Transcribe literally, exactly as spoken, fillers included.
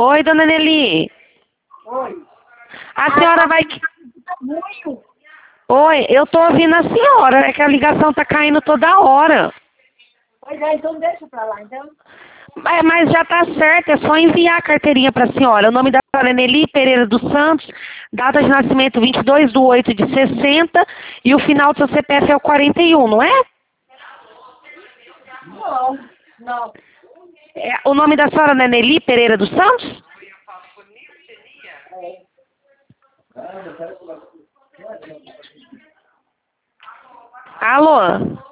Oi, dona Nelly. Oi. A senhora Ah, vai... tá muito. Oi, eu tô ouvindo a senhora. É que a ligação tá caindo toda hora. Pois é, então deixa pra lá, então. É, mas já tá certo, é só enviar a carteirinha pra senhora. O nome da senhora é Nelly Pereira dos Santos, data de nascimento vinte e dois de oito de sessenta e o final do seu C P F é o quarenta e um, não é? Não, não. É, o nome da senhora não é Nelly Pereira dos Santos? É. Alô?